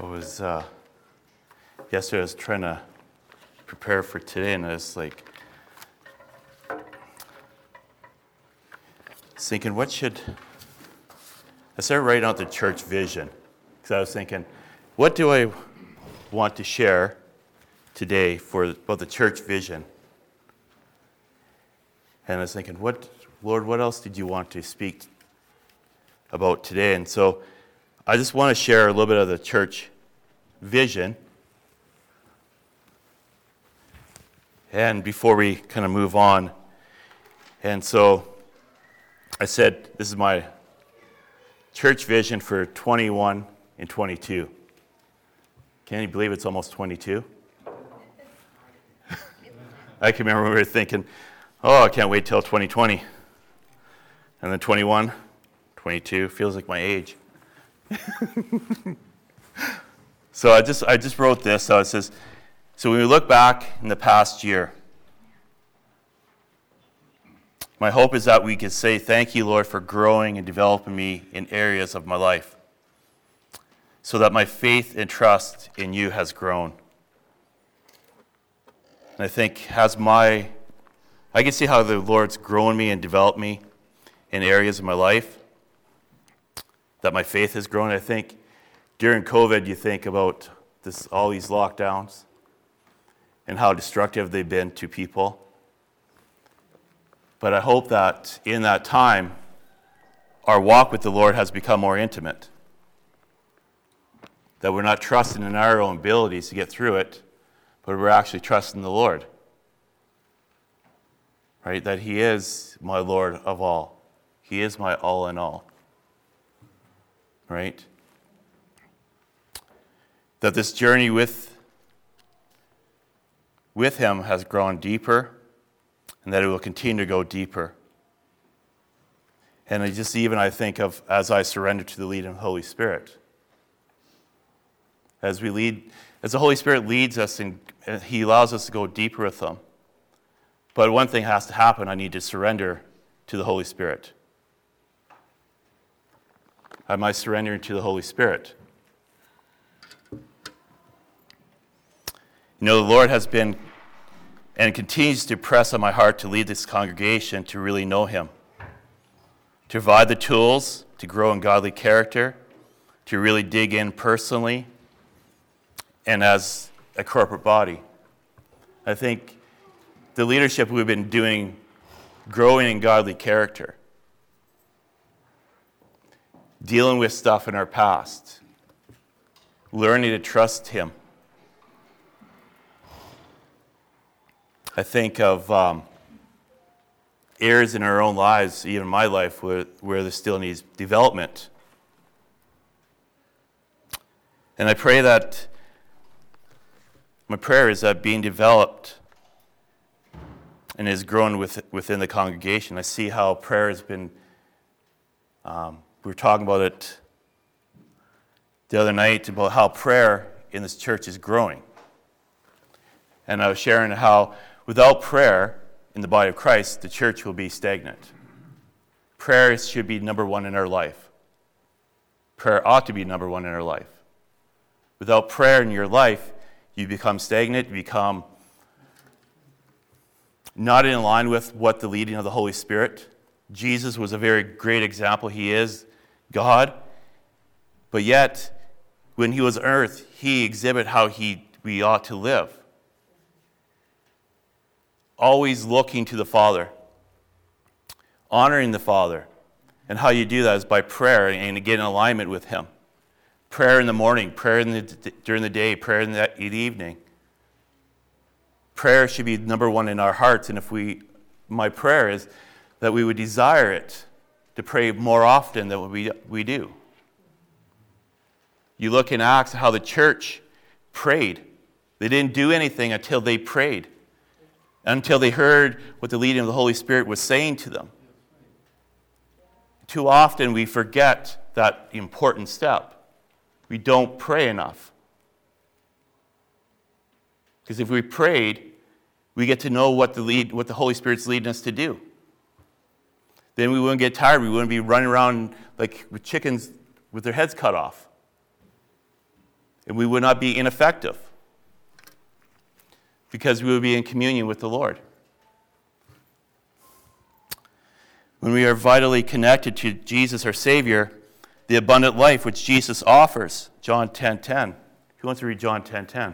Yesterday I was trying to prepare for today, and I was thinking, I started writing out the church vision, because I was thinking, what do I want to share today about the church vision? And I was thinking, Lord, what else did you want to speak about today? And so I just want to share a little bit of the church vision. And before we kind of move on, and so I said, this is my church vision for 21 and 22. Can you believe it's almost 22? I can remember we were thinking, I can't wait till 2020. And then 21, 22, feels like my age. So I just wrote this. So it says, so when we look back in the past year, my hope is that we can say, thank you, Lord, for growing and developing me in areas of my life, so that my faith and trust in you has grown. And I think I can see how the Lord's grown me and developed me in areas of my life, that my faith has grown. I think during COVID, you think about all these lockdowns and how destructive they've been to people. But I hope that in that time, our walk with the Lord has become more intimate. That we're not trusting in our own abilities to get through it, but we're actually trusting the Lord. Right? That He is my Lord of all. He is my all in all. Right? That this journey with Him has grown deeper, and that it will continue to go deeper. And I think of as I surrender to the leading of the Holy Spirit. As the Holy Spirit leads us and He allows us to go deeper with Him. But one thing has to happen. I need to surrender to the Holy Spirit. Am I surrendering to the Holy Spirit? The Lord has been and continues to press on my heart to lead this congregation to really know Him, to provide the tools to grow in godly character, to really dig in personally, and as a corporate body. I think the leadership we've been doing, growing in godly character, dealing with stuff in our past, learning to trust Him. I think of areas in our own lives, even my life, where there still needs development. And I pray that my prayer is that being developed and is grown within the congregation. I see how prayer has been, we were talking about it the other night, about how prayer in this church is growing. And I was sharing how without prayer in the body of Christ, the church will be stagnant. Prayer should be number one in our life. Prayer ought to be number one in our life. Without prayer in your life, you become stagnant, you become not in line with what the leading of the Holy Spirit. Jesus was a very great example. He is God. But yet, when He was on earth, He exhibited how we ought to live. Always looking to the Father, honoring the Father. And how you do that is by prayer and to get in alignment with Him. Prayer in the morning, prayer during the day, prayer in the evening. Prayer should be number one in our hearts, and my prayer is that we would desire it, to pray more often than we do. You look in Acts how the church prayed. They didn't do anything until they prayed, until they heard what the leading of the Holy Spirit was saying to them. Too often we forget that important step. We don't pray enough. Because if we prayed, we get to know what the Holy Spirit's leading us to do. Then we wouldn't get tired. We wouldn't be running around like with chickens with their heads cut off. And we would not be ineffective because we would be in communion with the Lord. When we are vitally connected to Jesus, our Savior, the abundant life which Jesus offers, John 10:10. Who wants to read John 10:10?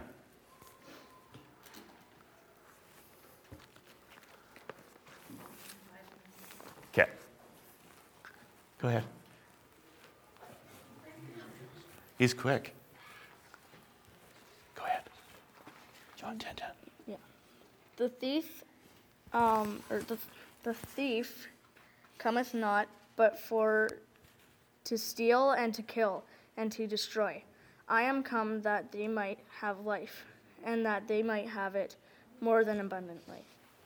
Okay. Go ahead. He's quick. Go ahead. John 10:10. Yeah. The thief, the thief cometh not, but for to steal and to kill and to destroy. I am come that they might have life, and that they might have it more than abundantly.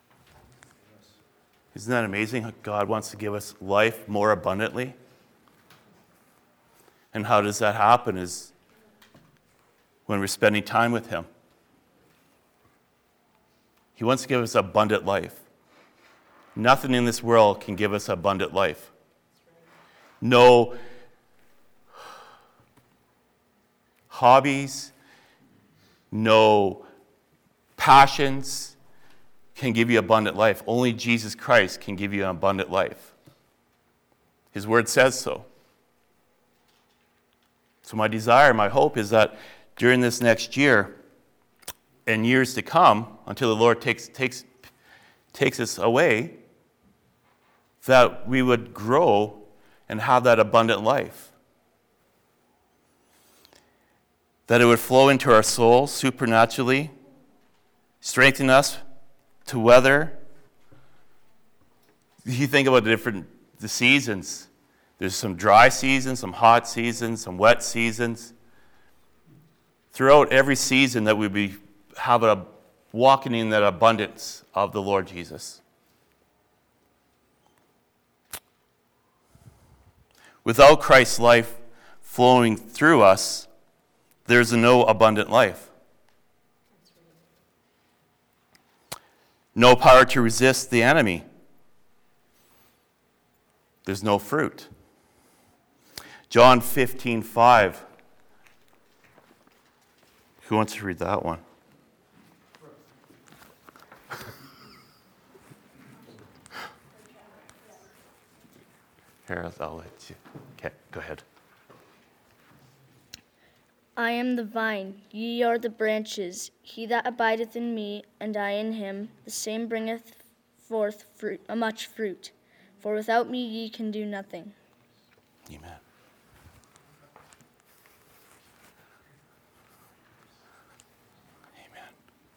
Isn't that amazing how God wants to give us life more abundantly? And how does that happen is when we're spending time with Him. He wants to give us abundant life. Nothing in this world can give us abundant life. No hobbies, no passions can give you abundant life. Only Jesus Christ can give you an abundant life. His word says so. So my desire, my hope is that during this next year and years to come, until the Lord takes us away, that we would grow and have that abundant life. That it would flow into our soul supernaturally, strengthen us to weather. You think about the seasons. There's some dry seasons, some hot seasons, some wet seasons. Throughout every season that we be walking in that abundance of the Lord Jesus. Without Christ's life flowing through us, there's no abundant life. No power to resist the enemy. There's no fruit. John 15:5. Who wants to read that one? Here, I'll let you. Okay, go ahead. I am the vine, ye are the branches. He that abideth in me, and I in him, the same bringeth forth much fruit. For without me ye can do nothing. Amen. Amen.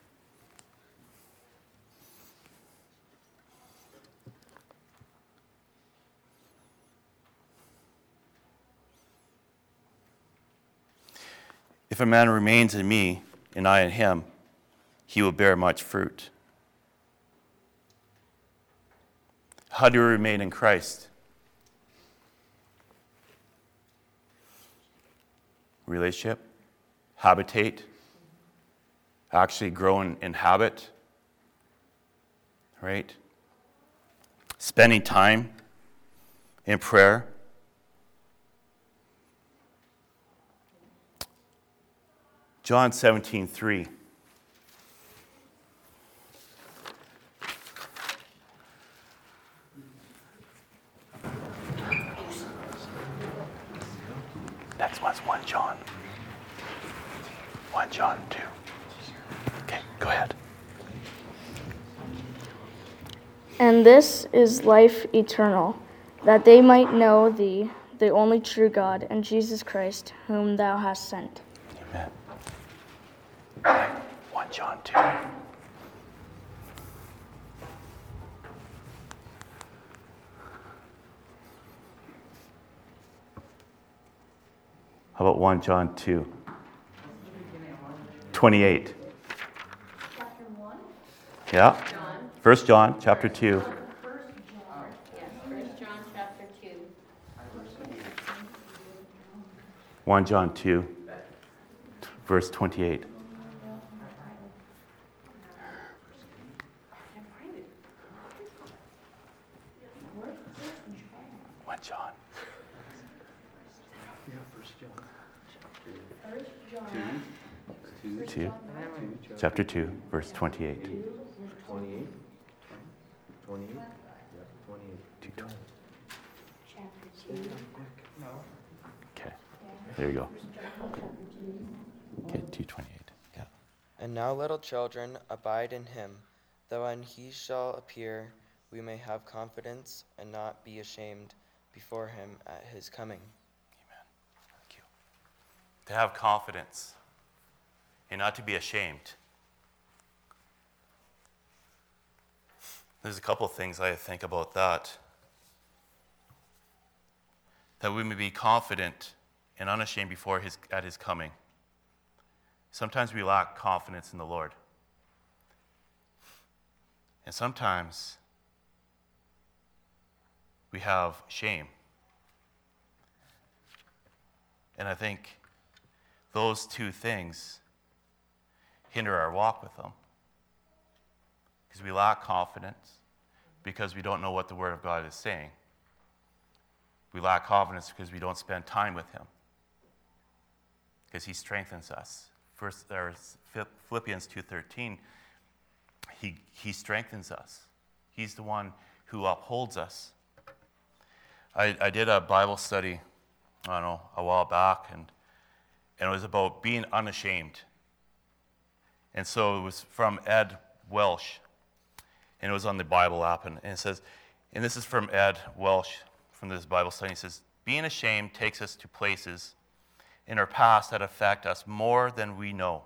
If a man remains in me, and I in him, he will bear much fruit. How do we remain in Christ? Relationship, habitate, actually grow in habit, right? Spending time in prayer. John 17:3. Next one's 1 John. 1 John 2. Okay, go ahead. And this is life eternal, that they might know thee, the only true God, and Jesus Christ, whom thou hast sent. Amen. 1 John 2. How about 1 John 2? 28. Chapter 1? Yeah. 1 John chapter 2. 1 John chapter 2. 1 John 2, verse 28. John. First John. 2, chapter 2, verse 28. 28. 28. Yep, 28. 2:20. Chapter 2. Okay, there you go. First John chapter 2. Okay, 2:28. Yeah. And now, little children, abide in him, that when he shall appear, we may have confidence and not be ashamed before him at his coming. Amen. Thank you. To have confidence and not to be ashamed. There's a couple of things I think about that. That we may be confident and unashamed at his coming. Sometimes we lack confidence in the Lord. And sometimes we have shame. And I think those two things hinder our walk with Him. Because we lack confidence, because we don't know what the Word of God is saying. We lack confidence because we don't spend time with Him. Because He strengthens us. Philippians 2:13, he strengthens us. He's the one who upholds us. I did a Bible study, I don't know, a while back, and it was about being unashamed. And so it was from Ed Welsh, and it was on the Bible app, and it says, and this is from Ed Welsh from this Bible study. He says, being ashamed takes us to places in our past that affect us more than we know,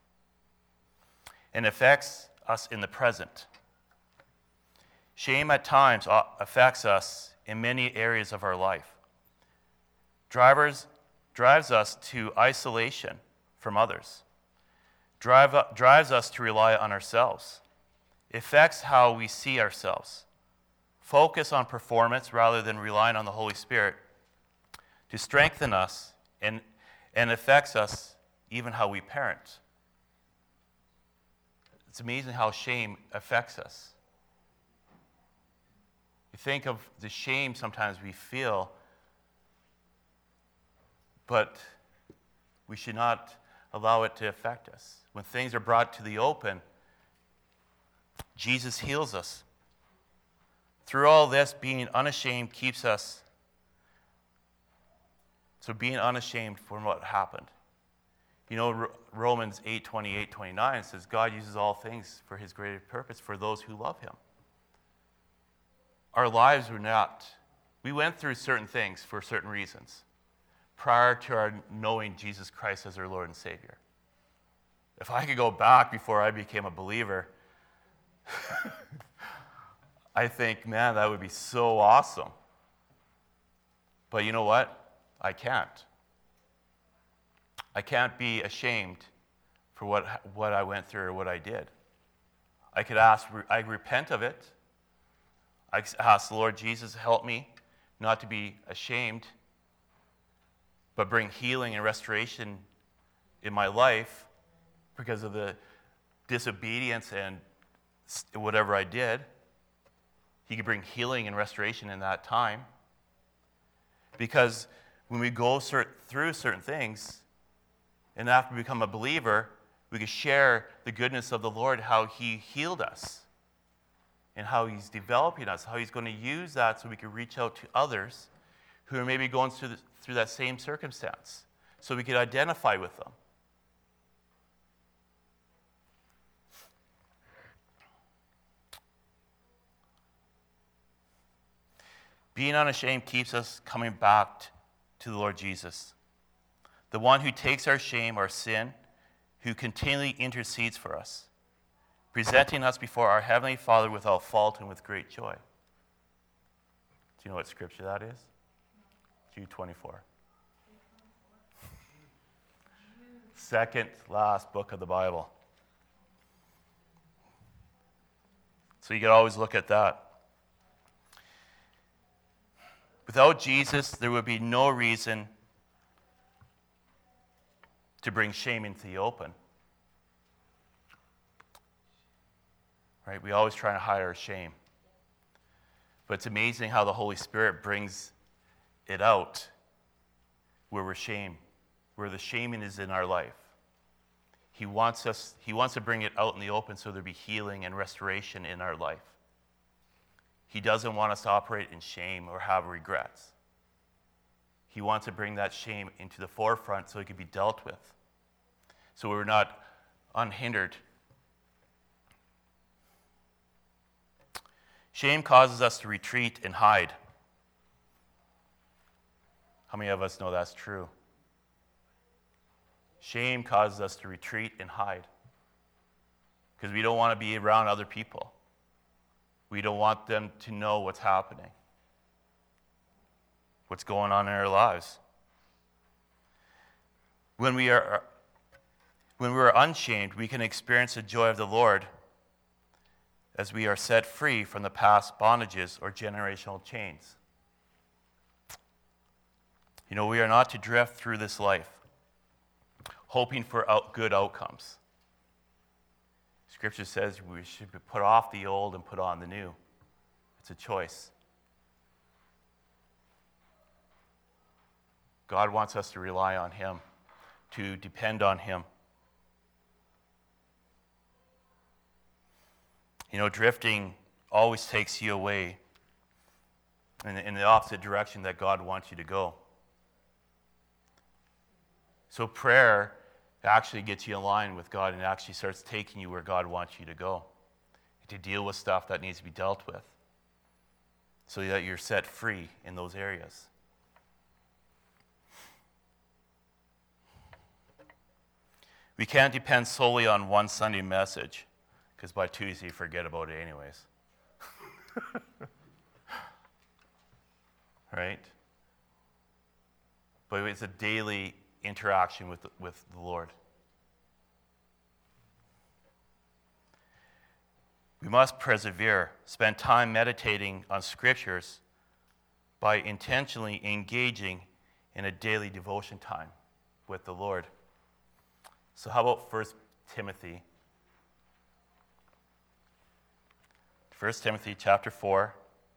and affects us in the present. Shame at times affects us in many areas of our life. Drives us to isolation from others. Drives us to rely on ourselves. Affects how we see ourselves. Focus on performance rather than relying on the Holy Spirit to strengthen us, and affects us even how we parent. It's amazing how shame affects us. You think of the shame sometimes we feel, but we should not allow it to affect us. When things are brought to the open, Jesus heals us. Through all this, being unashamed keeps us. So being unashamed from what happened. You know, Romans 8:28-29 says, God uses all things for His greater purpose for those who love Him. Our lives were not, we went through certain things for certain reasons prior to our knowing Jesus Christ as our Lord and Savior. If I could go back before I became a believer, I think, man, that would be so awesome. But you know what? I can't. I can't be ashamed for what I went through or what I did. I repent of it. I ask the Lord Jesus, help me not to be ashamed, but bring healing and restoration in my life because of the disobedience and whatever I did. He could bring healing and restoration in that time. Because when we go through certain things, and after we become a believer, we can share the goodness of the Lord, how He healed us, and how He's developing us, how He's going to use that so we can reach out to others who are maybe going through that same circumstance, so we can identify with them. Being unashamed keeps us coming back to the Lord Jesus, the one who takes our shame, our sin, who continually intercedes for us, presenting us before our Heavenly Father without fault and with great joy. Do you know what scripture that is? Jude 24. Second last book of the Bible. So you can always look at that. Without Jesus, there would be no reason to bring shame into the open. Right? We always try to hide our shame. But it's amazing how the Holy Spirit brings it out where we're where the shaming is in our life. He wants to bring it out in the open so there be healing and restoration in our life. He doesn't want us to operate in shame or have regrets. He wants to bring that shame into the forefront so it can be dealt with, so we're not unhindered. Shame causes us to retreat and hide. How many of us know that's true? Shame causes us to retreat and hide because we don't want to be around other people. We don't want them to know what's happening, what's going on in our lives. When we are unshamed, we can experience the joy of the Lord as we are set free from the past bondages or generational chains. You know, we are not to drift through this life hoping for good outcomes. Scripture says we should put off the old and put on the new. It's a choice. God wants us to rely on Him, to depend on Him. You know, drifting always takes you away in the opposite direction that God wants you to go. So prayer actually gets you in line with God and actually starts taking you where God wants you to go, to deal with stuff that needs to be dealt with, so that you're set free in those areas. We can't depend solely on one Sunday message, because by Tuesday you forget about it anyways. Right? But it's a daily interaction with the Lord. We must persevere, spend time meditating on scriptures by intentionally engaging in a daily devotion time with the Lord. So how about 1 Timothy? 1 Timothy chapter 4,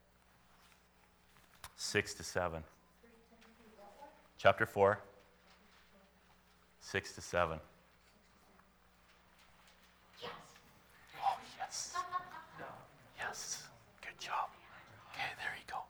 6 to 7. Chapter 4, 6 to 7. Yes. Oh, yes. Yes. Good job. Okay, there you go.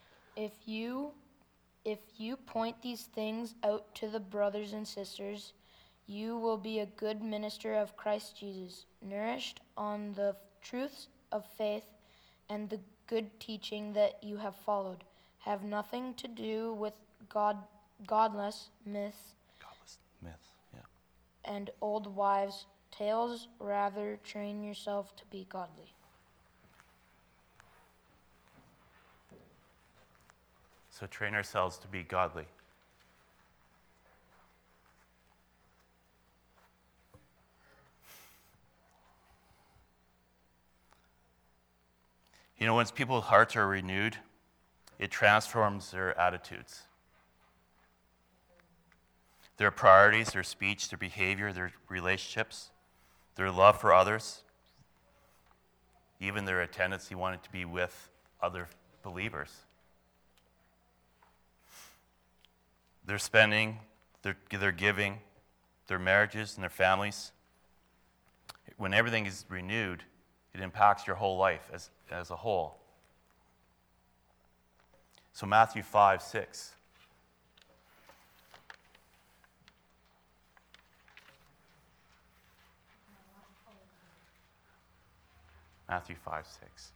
If you point these things out to the brothers and sisters, you will be a good minister of Christ Jesus, nourished on the truths of faith and the good teaching that you have followed. Have nothing to do with godless myths Godless myths, yeah. and old wives' tales. Rather, train yourself to be godly. So train ourselves to be godly. You know, when people's hearts are renewed, it transforms their attitudes, their priorities, their speech, their behavior, their relationships, their love for others, even their tendency wanting to be with other believers. Their spending, their giving, their marriages and their families. When everything is renewed, it impacts your whole life as a whole. So Matthew 5, 6. Matthew 5, 6.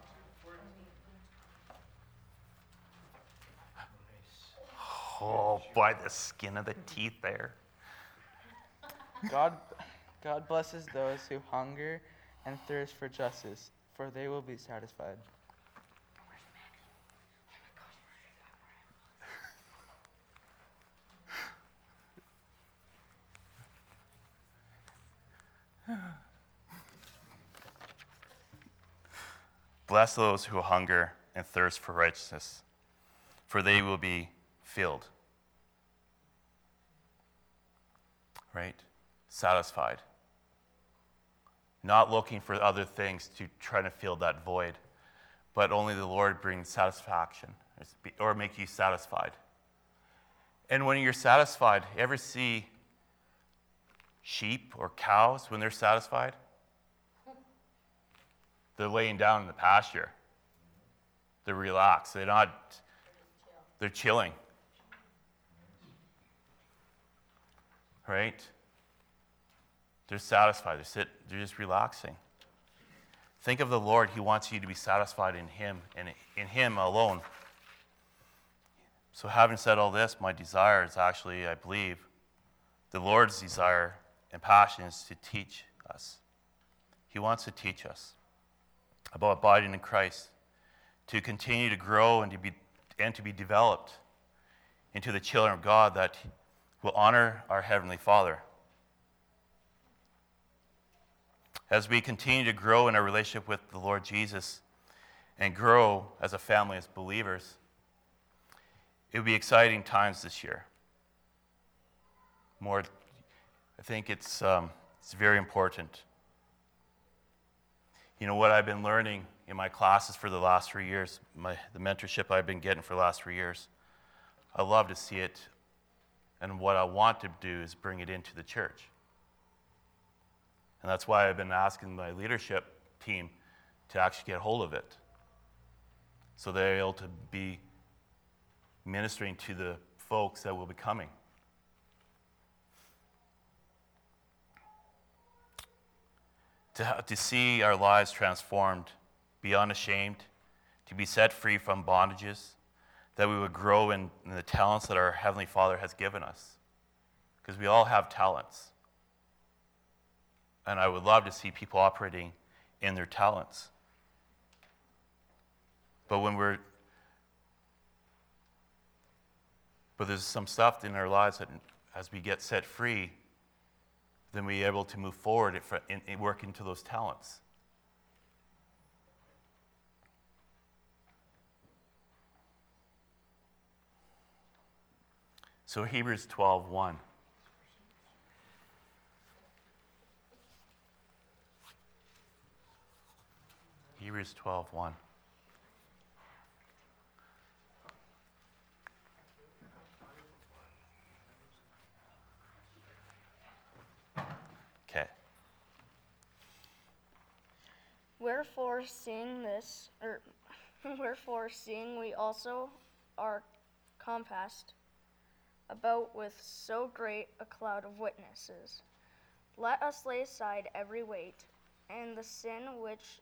Oh, by the skin of the teeth there. God blesses those who hunger and thirst for justice, for they will be satisfied. Bless those who hunger and thirst for righteousness, for they will be filled. Right? Satisfied. Not looking for other things to try to fill that void, but only the Lord brings satisfaction or make you satisfied. And when you're satisfied, you ever see sheep or cows when they're satisfied? They're laying down in the pasture. They're relaxed. They're chilling. Right? They're satisfied. They're just relaxing. Think of the Lord. He wants you to be satisfied in Him and in Him alone. So having said all this, my desire is actually, I believe, the Lord's desire and passion is to teach us. He wants to teach us about abiding in Christ, to continue to grow and to be developed into the children of God that will honor our Heavenly Father. As we continue to grow in our relationship with the Lord Jesus and grow as a family, as believers, it will be exciting times this year. I think it's very important. You know what I've been learning in my classes for the last 3 years, the mentorship I've been getting for the last 3 years, I love to see it, and what I want to do is bring it into the church. And that's why I've been asking my leadership team to actually get hold of it, so they're able to be ministering to the folks that will be coming. To see our lives transformed, be unashamed, to be set free from bondages, that we would grow in the talents that our Heavenly Father has given us. Because we all have talents. And I would love to see people operating in their talents. But there's some stuff in our lives that as we get set free, then we're able to move forward and work into those talents. So Hebrews 12:1. Hebrews 12:1. Okay. Wherefore, seeing we also are compassed about with so great a cloud of witnesses, let us lay aside every weight and the sin which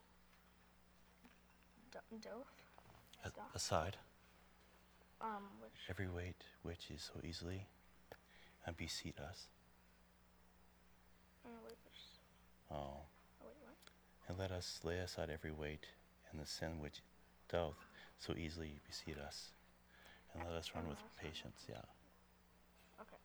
doth Aside which every weight which is so easily and beseech us. wait, Oh. wait, what? And let us lay aside every weight and the sin which doth so easily beseech us. And let us run with patience. Yeah. Okay.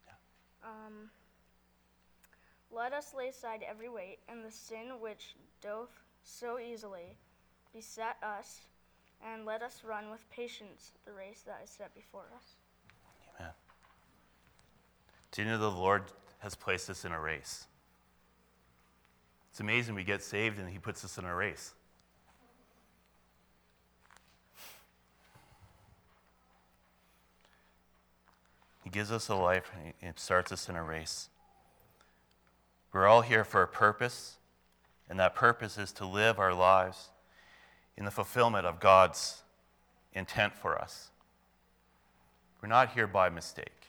Let us lay aside every weight and the sin which doth so easily beset us, and let us run with patience the race that is set before us. Amen. Do you know the Lord has placed us in a race? It's amazing we get saved and He puts us in a race. He gives us a life and He starts us in a race. We're all here for a purpose, and that purpose is to live our lives in the fulfillment of God's intent for us. We're not here by mistake.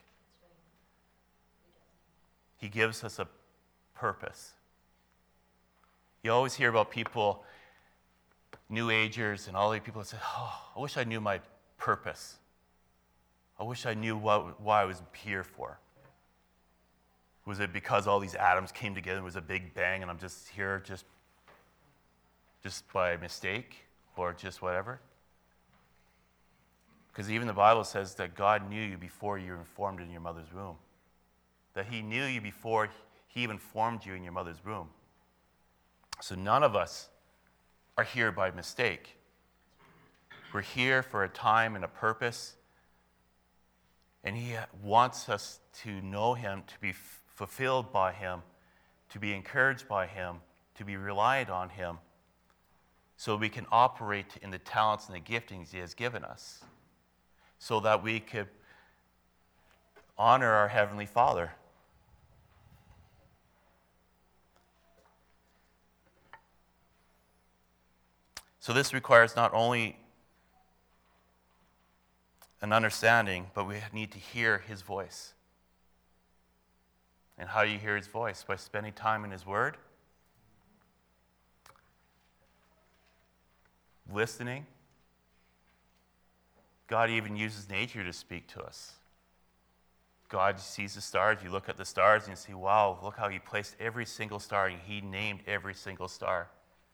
He gives us a purpose. You always hear about people, New Agers and all the people that say, oh, I wish I knew my purpose. I wish I knew why I was here for. Was it because all these atoms came together and it was a big bang and I'm just here just by mistake or just whatever? Because even the Bible says that God knew you before you were formed in your mother's womb. That He knew you before He even formed you in your mother's womb. So none of us are here by mistake. We're here for a time and a purpose. And He wants us to know Him, to be fulfilled by Him, to be encouraged by Him, to be reliant on Him, so we can operate in the talents and the giftings He has given us, so that we could honor our Heavenly Father. So this requires not only an understanding, but we need to hear His voice. And how do you hear His voice? By spending time in His Word, listening. God even uses nature to speak to us. God sees the stars. You look at the stars and you see, wow, look how He placed every single star, and He named every single star.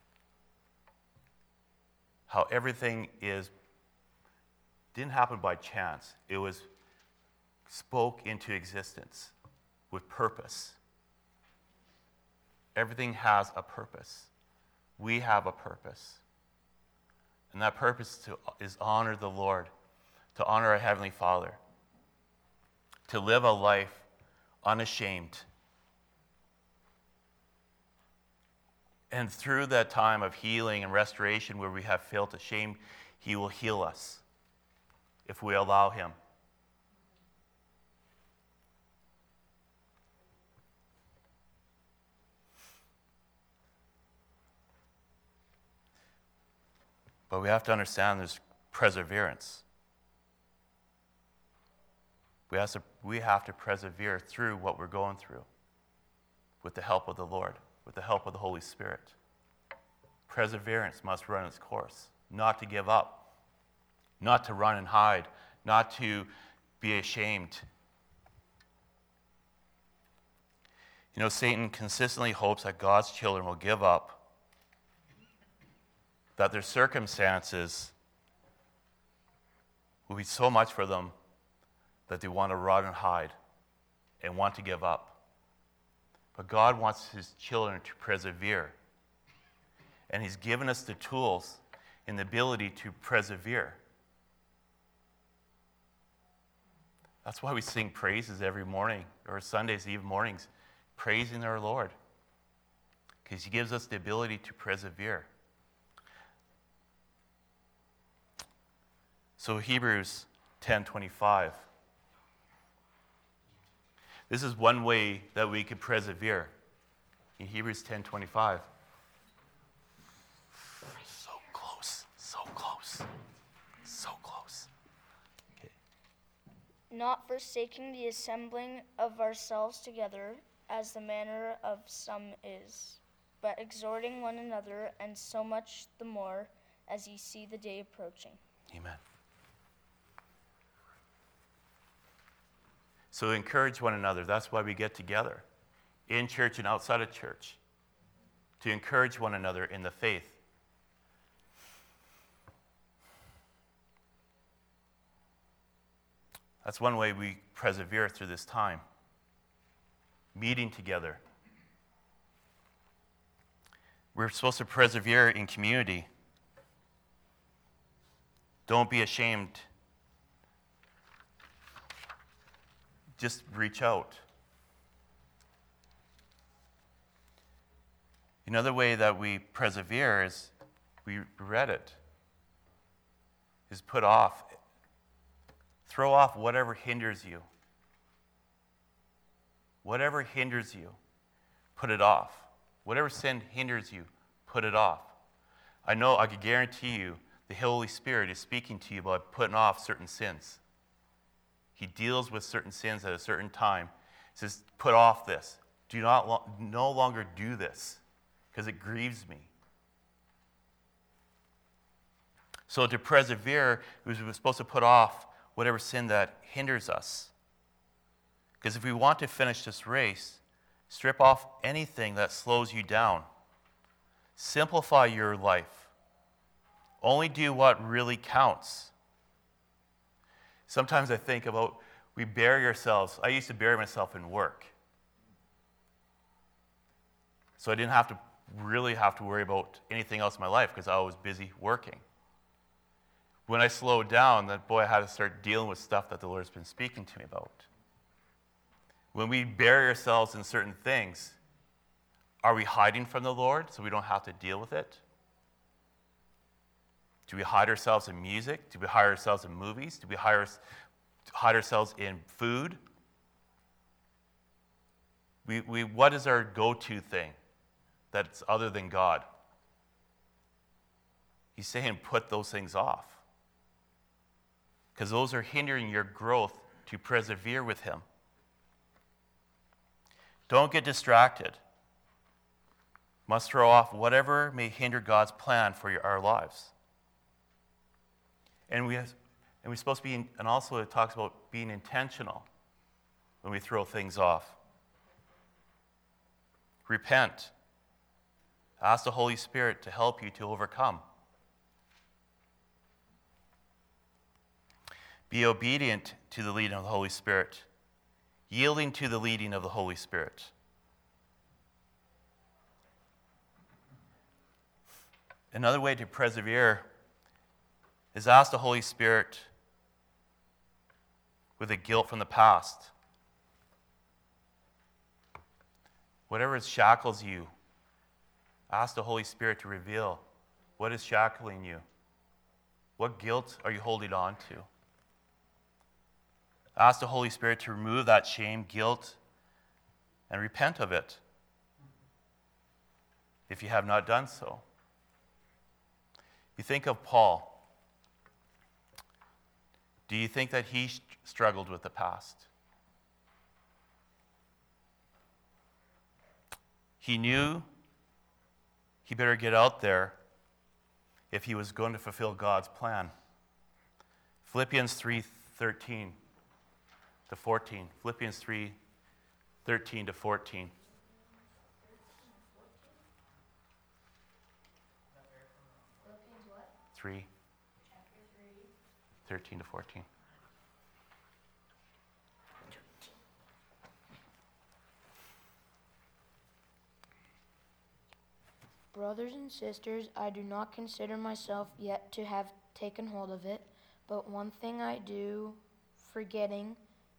How everything didn't happen by chance. It was spoke into existence with purpose. Everything has a purpose. We have a purpose. And that purpose is honor the Lord, to honor our Heavenly Father, to live a life unashamed. And through that time of healing and restoration where we have felt ashamed, He will heal us if we allow Him. But we have to understand there's perseverance. We have to persevere through what we're going through with the help of the Lord, with the help of the Holy Spirit. Perseverance must run its course, not to give up, not to run and hide, not to be ashamed. You know, Satan consistently hopes that God's children will give up, that their circumstances will be so much for them that they want to run and hide and want to give up. But God wants His children to persevere. And He's given us the tools and the ability to persevere. That's why we sing praises every morning, or Sundays, even mornings, praising our Lord. Because He gives us the ability to persevere. So Hebrews 10:25. This is one way that we could persevere. In Hebrews 10:25. So close, so close, so close. Okay. Not forsaking the assembling of ourselves together, as the manner of some is, but exhorting one another, and so much the more as ye see the day approaching. Amen. So encourage one another. That's why we get together, in church and outside of church, to encourage one another in the faith. That's one way we persevere through this time. Meeting together. We're supposed to persevere in community. Don't be ashamed. Just reach out. Another way that we persevere is, we read it, is put off. Throw off whatever hinders you. Whatever hinders you, put it off. Whatever sin hinders you, put it off. I know, I can guarantee you, the Holy Spirit is speaking to you about putting off certain sins. He deals with certain sins at a certain time. He says, put off this. Do not no longer do this, because it grieves me. So to persevere, we're supposed to put off whatever sin that hinders us. Because if we want to finish this race, strip off anything that slows you down. Simplify your life. Only do what really counts. Sometimes I think about, we bury ourselves. I used to bury myself in work. So I didn't really have to worry about anything else in my life because I was busy working. When I slowed down, then boy, I had to start dealing with stuff that the Lord's been speaking to me about. When we bury ourselves in certain things, are we hiding from the Lord so we don't have to deal with it? Do we hide ourselves in music? Do we hide ourselves in movies? Do we hide ourselves in food? What is our go-to thing that's other than God? He's saying put those things off, because those are hindering your growth to persevere with him. Don't get distracted. Must throw off whatever may hinder God's plan for our lives. And we're supposed to be, and also it talks about being intentional when we throw things off. Repent. Ask the Holy Spirit to help you to overcome. Be obedient to the leading of the Holy Spirit, yielding to the leading of the Holy Spirit. Another way to persevere is ask the Holy Spirit with the guilt from the past. Whatever shackles you, ask the Holy Spirit to reveal what is shackling you. What guilt are you holding on to? Ask the Holy Spirit to remove that shame, guilt, and repent of it if you have not done so. You think of Paul. Do you think that he struggled with the past? He knew he better get out there if he was going to fulfill God's plan. Philippians 3:13 to 14. Philippians 3:13 to 14. Philippians what? 3. Chapter 3. 13 to 14. Brothers and sisters, I do not consider myself yet to have taken hold of it, but one thing I do, forgetting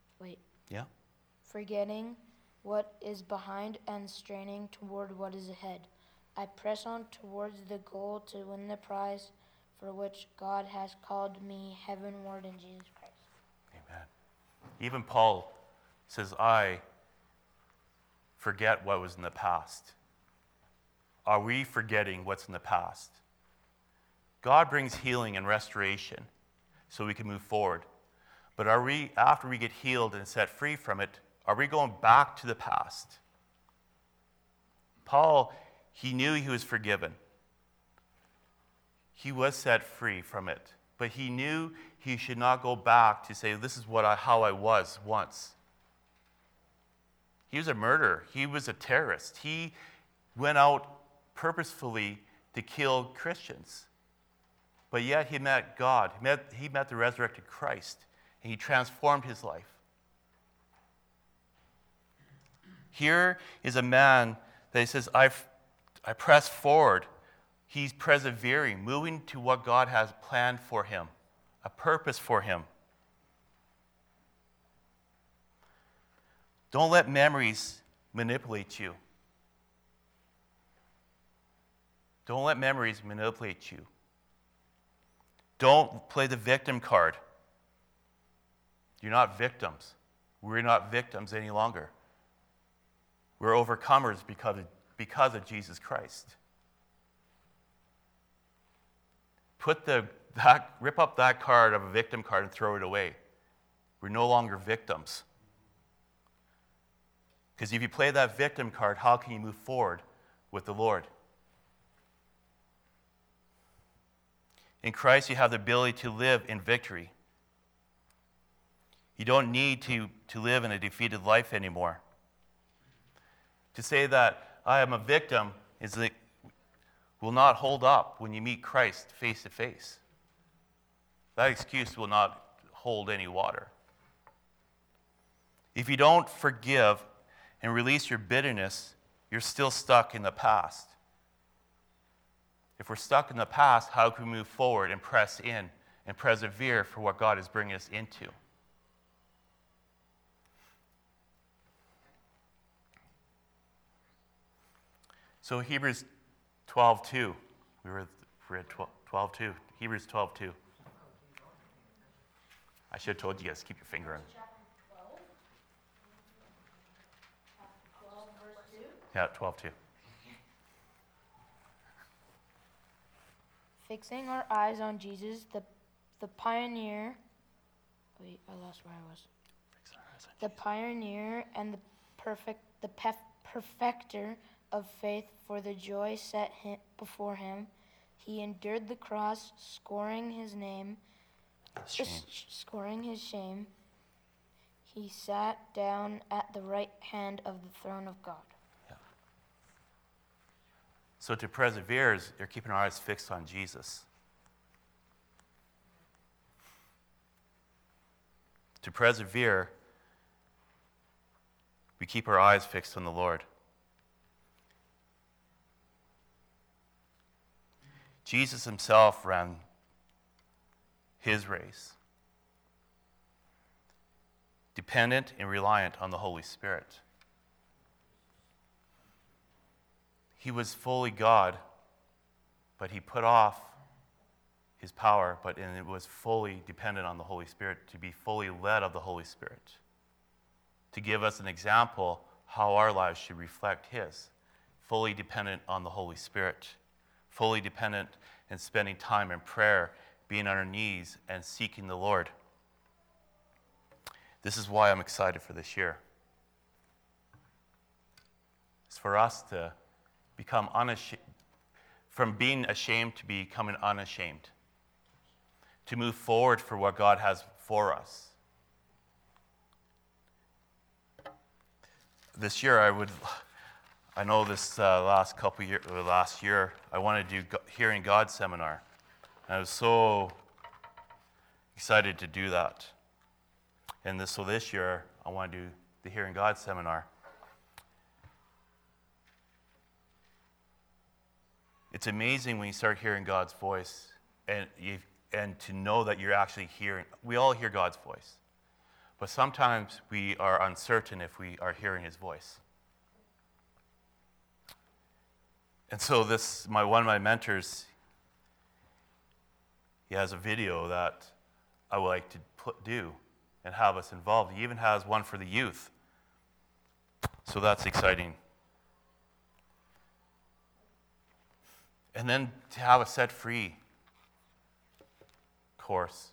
what is behind and straining toward what is ahead. I press on towards the goal to win the prize for which God has called me heavenward in Jesus Christ. Amen. Even Paul says, I forget what was in the past. Are we forgetting what's in the past? God brings healing and restoration so we can move forward. But are we, after we get healed and set free from it, are we going back to the past? Paul, he knew he was forgiven. He was set free from it. But he knew he should not go back to say, this is how I was once. He was a murderer. He was a terrorist. He went out purposefully to kill Christians. But yet he met God. He met the resurrected Christ, and he transformed his life. Here is a man that he says, I press forward. He's persevering, moving to what God has planned for him, a purpose for him. Don't let memories manipulate you. Don't let memories manipulate you. Don't play the victim card. You're not victims. We're not victims any longer. We're overcomers because of Jesus Christ. Rip up that card of a victim card and throw it away. We're no longer victims. Because if you play that victim card, how can you move forward with the Lord? In Christ, you have the ability to live in victory. You don't need to live in a defeated life anymore. To say that I am a victim will not hold up when you meet Christ face to face. That excuse will not hold any water. If you don't forgive and release your bitterness, you're still stuck in the past. If we're stuck in the past, how can we move forward and press in and persevere for what God is bringing us into? So Hebrews 12:2. We read 12:2. Hebrews 12:2. I should have told you guys, keep your finger on it. Yeah, 12:2. Fixing our eyes on Jesus, the pioneer. Wait, I lost where I was. The pioneer and perfecter of faith, for the joy set before him, he endured the cross, scoring his shame. He sat down at the right hand of the throne of God. Yeah. So to persevere is you're keeping our eyes fixed on Jesus. To persevere, we keep our eyes fixed on the Lord. Jesus himself ran his race, dependent and reliant on the Holy Spirit. He was fully God, but he put off his power, and it was fully dependent on the Holy Spirit, to be fully led of the Holy Spirit, to give us an example how our lives should reflect his, fully dependent on the Holy Spirit, fully dependent and spending time in prayer, being on our knees and seeking the Lord. This is why I'm excited for this year. It's for us to become unashamed, from being ashamed to becoming unashamed, to move forward for what God has for us. This year, I know this last year, I wanted to do Hearing God seminar. And I was so excited to do that. And so this year, I want to do the Hearing God seminar. It's amazing when you start hearing God's voice and to know that you're actually hearing. We all hear God's voice. But sometimes we are uncertain if we are hearing his voice. And so one of my mentors, he has a video that I would like to do and have us involved. He even has one for the youth. So that's exciting. And then to have a set free course.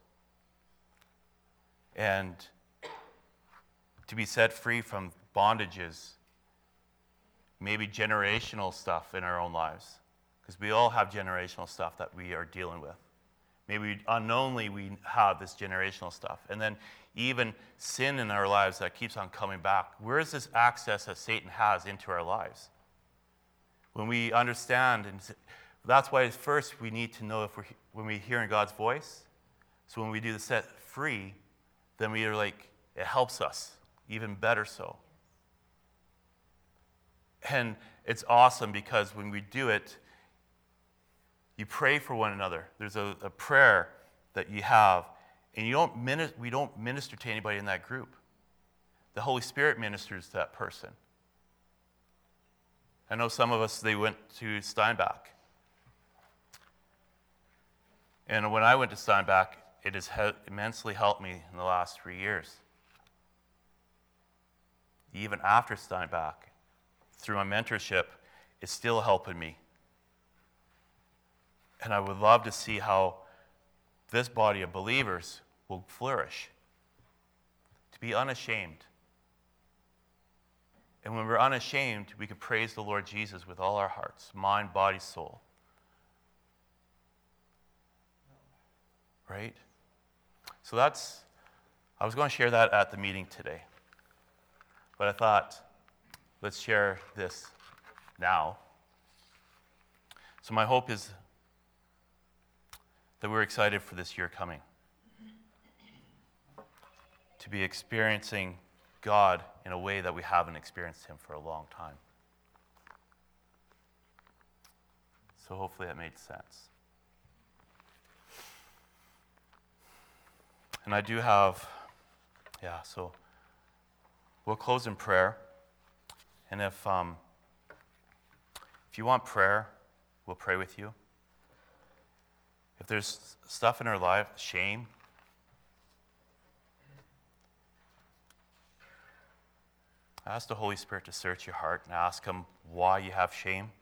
And to be set free from bondages, maybe generational stuff in our own lives. Because we all have generational stuff that we are dealing with. Maybe unknowingly we have this generational stuff. And then even sin in our lives that keeps on coming back. Where is this access that Satan has into our lives? When we understand, and that's why first we need to know when we're hearing God's voice. So when we do the set free, then we are like, it helps us even better so. And it's awesome because when we do it, you pray for one another. There's a prayer that you have, and we don't minister to anybody in that group. The Holy Spirit ministers to that person. I know some of us, they went to Steinbach. And when I went to Steinbach, it has immensely helped me in the last 3 years. Even after Steinbach, through my mentorship, it's still helping me. And I would love to see how this body of believers will flourish. To be unashamed. And when we're unashamed, we can praise the Lord Jesus with all our hearts, mind, body, soul. Right? So I was going to share that at the meeting today. But I thought, let's share this now. So my hope is that we're excited for this year coming. To be experiencing God in a way that we haven't experienced him for a long time. So hopefully that made sense. And I do have, so we'll close in prayer. And if you want prayer, we'll pray with you. If there's stuff in our life, shame, Ask the Holy Spirit to search your heart and ask Him why you have shame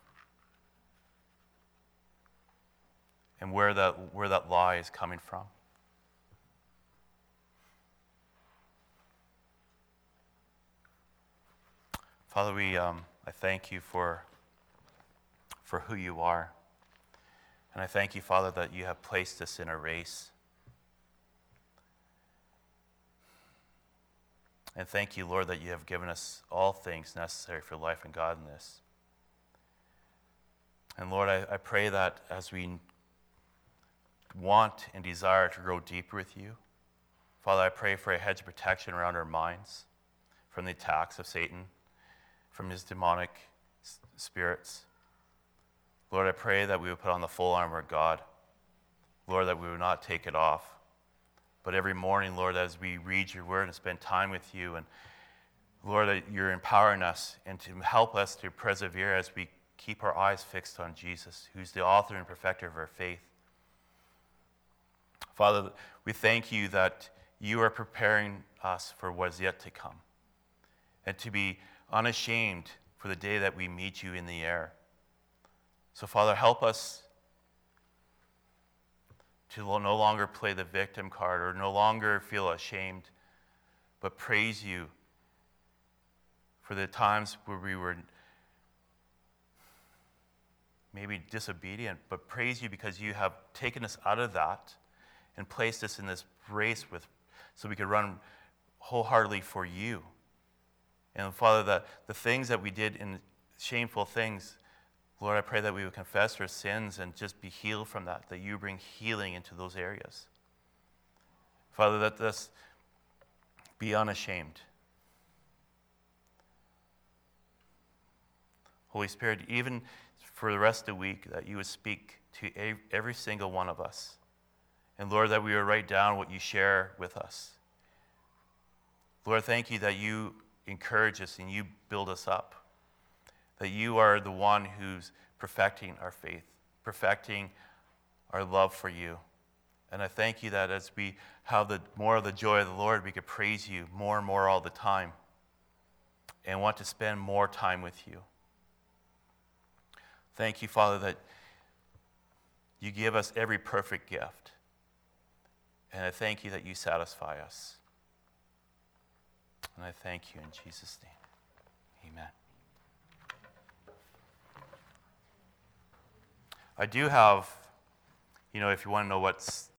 and where that lie is coming from. Father, I thank you for who you are. And I thank you, Father, that you have placed us in a race. And thank you, Lord, that you have given us all things necessary for life and godliness. And Lord, I pray that as we want and desire to grow deeper with you, Father, I pray for a hedge of protection around our minds from the attacks of Satan, from his demonic spirits. Lord, I pray that we would put on the full armor of God. Lord, that we would not take it off. But every morning, Lord, as we read your word and spend time with you, and Lord, that you're empowering us and to help us to persevere as we keep our eyes fixed on Jesus, who's the author and perfecter of our faith. Father, we thank you that you are preparing us for what is yet to come, and to be unashamed for the day that we meet you in the air. So, Father, help us to no longer play the victim card or no longer feel ashamed, but praise you for the times where we were maybe disobedient, but praise you because you have taken us out of that and placed us in this race so we could run wholeheartedly for you. And Father, the things that we did in shameful things, Lord, I pray that we would confess our sins and just be healed from that you bring healing into those areas. Father, let us be unashamed. Holy Spirit, even for the rest of the week, that you would speak to every single one of us. And Lord, that we would write down what you share with us. Lord, thank you that you encourage us and you build us up. That you are the one who's perfecting our faith, perfecting our love for you. And I thank you that as we have more of the joy of the Lord, we could praise you more and more all the time and want to spend more time with you. Thank you, Father, that you give us every perfect gift. And I thank you that you satisfy us. And I thank you in Jesus' name. Amen. I do have, if you want to know what's